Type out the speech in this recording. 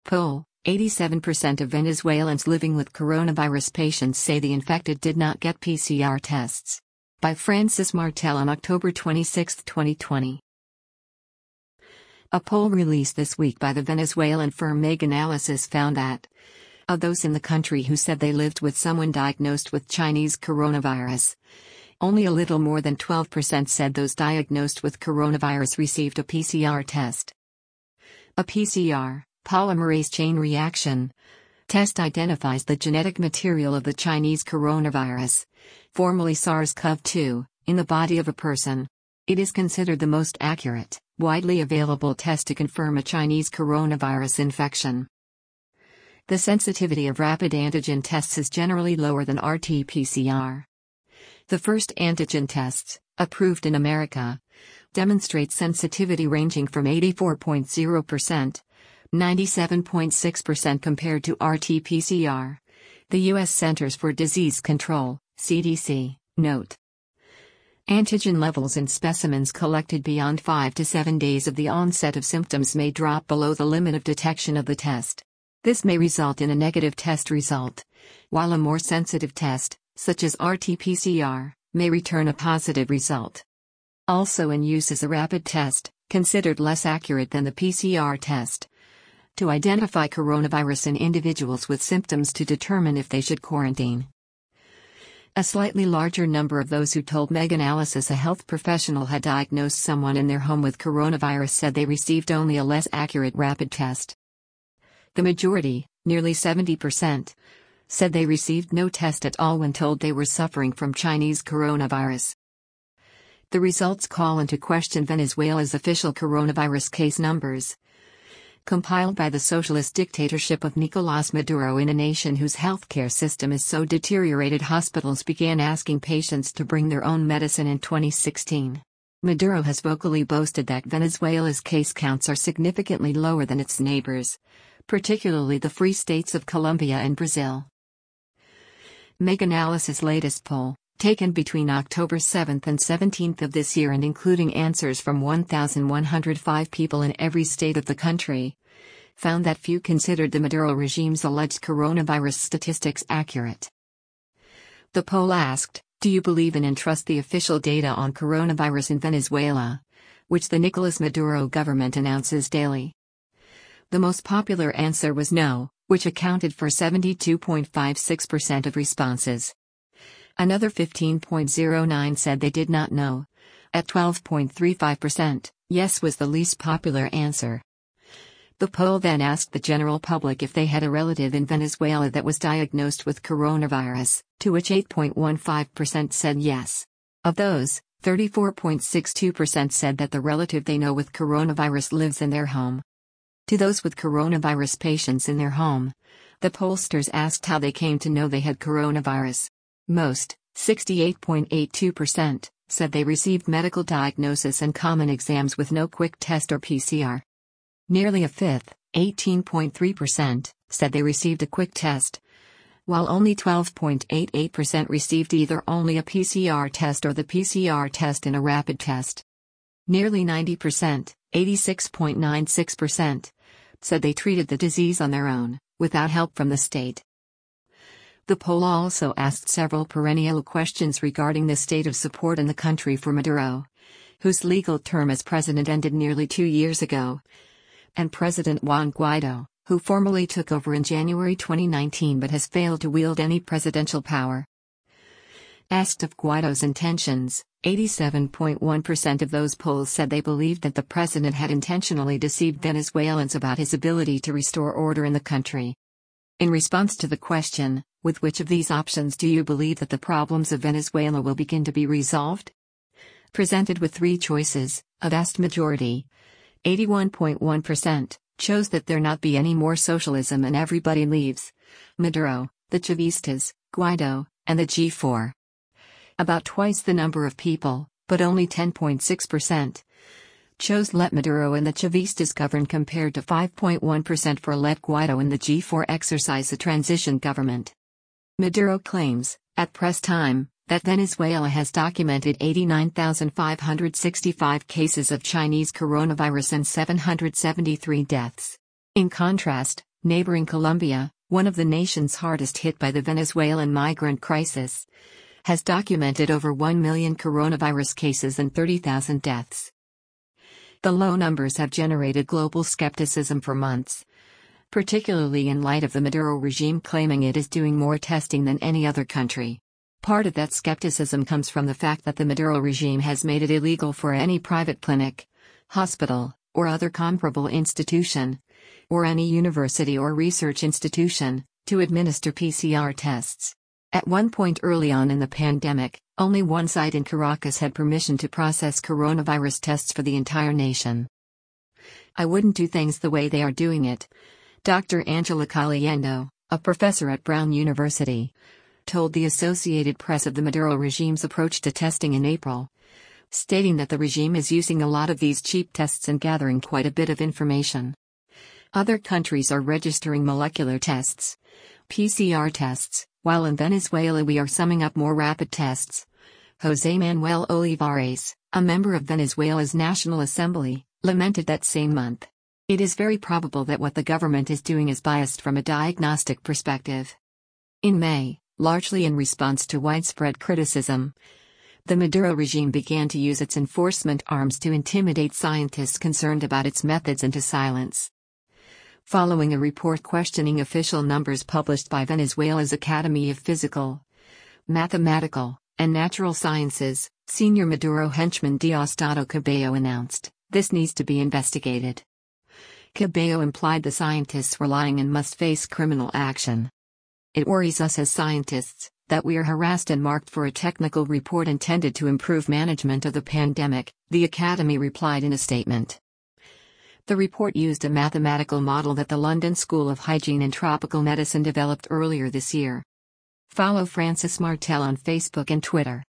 Poll: 87% of Venezuelans living with coronavirus patients say the infected did not get PCR tests. By Francis Martel on October 26, 2020. A poll released this week by the Venezuelan firm Meganalysis found that, of those in the country who said they lived with someone diagnosed with Chinese coronavirus, only a little more than 12% said those diagnosed with coronavirus received a PCR test. A PCR, polymerase chain reaction, test identifies the genetic material of the Chinese coronavirus, formerly SARS-CoV-2, in the body of a person. It is considered the most accurate, widely available test to confirm a Chinese coronavirus infection. The sensitivity of rapid antigen tests is generally lower than RT-PCR. The first antigen tests, approved in America, demonstrate sensitivity ranging from 84.0%, 97.6% compared to RT-PCR. The U.S. Centers for Disease Control, CDC, note. Antigen levels in specimens collected beyond 5 to 7 days of the onset of symptoms may drop below the limit of detection of the test. This may result in a negative test result, while a more sensitive test, such as RT-PCR, may return a positive result. Also in use is a rapid test, considered less accurate than the PCR test, to identify coronavirus in individuals with symptoms to determine if they should quarantine. A slightly larger number of those who told Meganalysis a health professional had diagnosed someone in their home with coronavirus said they received only a less accurate rapid test. The majority, nearly 70%, said they received no test at all when told they were suffering from Chinese coronavirus. The results call into question Venezuela's official coronavirus case numbers, compiled by the socialist dictatorship of Nicolás Maduro in a nation whose healthcare system is so deteriorated hospitals began asking patients to bring their own medicine in 2016. Maduro has vocally boasted that Venezuela's case counts are significantly lower than its neighbors, particularly the free states of Colombia and Brazil. Meganalysis' latest poll, taken between October 7 and 17 of this year and including answers from 1,105 people in every state of the country, found that few considered the Maduro regime's alleged coronavirus statistics accurate. The poll asked, "Do you believe in and trust the official data on coronavirus in Venezuela, which the Nicolás Maduro government announces daily?" The most popular answer was no, which accounted for 72.56% of responses. Another 15.09% said they did not know. At 12.35%, yes was the least popular answer. The poll then asked the general public if they had a relative in Venezuela that was diagnosed with coronavirus, to which 8.15% said yes. Of those, 34.62% said that the relative they know with coronavirus lives in their home. To those with coronavirus patients in their home, the pollsters asked how they came to know they had coronavirus. Most, 68.82%, said they received medical diagnosis and common exams with no quick test or PCR. Nearly a fifth, 18.3%, said they received a quick test, while only 12.88% received either only a PCR test or the PCR test in a rapid test. Nearly 90%, 86.96%, said they treated the disease on their own, without help from the state. The poll also asked several perennial questions regarding the state of support in the country for Maduro, whose legal term as president ended nearly 2 years ago, and President Juan Guaido, who formally took over in January 2019 but has failed to wield any presidential power. Asked of Guaido's intentions, 87.1% of those polled said they believed that the president had intentionally deceived Venezuelans about his ability to restore order in the country. In response to the question, with which of these options do you believe that the problems of Venezuela will begin to be resolved? Presented with 3 choices, a vast majority, 81.1%, chose that there not be any more socialism and everybody leaves: Maduro, the Chavistas, Guaido, and the G4. About twice the number of people, but only 10.6%, chose let Maduro and the Chavistas govern compared to 5.1% for let Guaido and the G4 exercise a transition government. Maduro claims, at press time, that Venezuela has documented 89,565 cases of Chinese coronavirus and 773 deaths. In contrast, Neighboring Colombia, one of the nations hardest hit by the Venezuelan migrant crisis, has documented over 1 million coronavirus cases and 30,000 deaths. The low numbers have generated global skepticism for months, particularly in light of the Maduro regime claiming it is doing more testing than any other country. Part of that skepticism comes from the fact that the Maduro regime has made it illegal for any private clinic, hospital, or other comparable institution, or any university or research institution, to administer PCR tests. At one point early on in the pandemic, only one site in Caracas had permission to process coronavirus tests for the entire nation. "I wouldn't do things the way they are doing it," Dr. Angela Caliendo, a professor at Brown University, told the Associated Press of the Maduro regime's approach to testing in April, stating that the regime is using a lot of these cheap tests and gathering quite a bit of information. Other countries are registering molecular tests, PCR tests, while in Venezuela we are summing up more rapid tests. José Manuel Olivares, a member of Venezuela's National Assembly, lamented that same month. "It is very probable that what the government is doing is biased from a diagnostic perspective." In May, largely in response to widespread criticism, the Maduro regime began to use its enforcement arms to intimidate scientists concerned about its methods into silence. Following a report questioning official numbers published by Venezuela's Academy of Physical, Mathematical, and Natural Sciences, senior Maduro henchman Diosdado Cabello announced, "This needs to be investigated." Cabello implied the scientists were lying and must face criminal action. "It worries us as scientists that we are harassed and marked for a technical report intended to improve management of the pandemic," the Academy replied in a statement. The report used a mathematical model that the London School of Hygiene and Tropical Medicine developed earlier this year. Follow Francis Martel on Facebook and Twitter.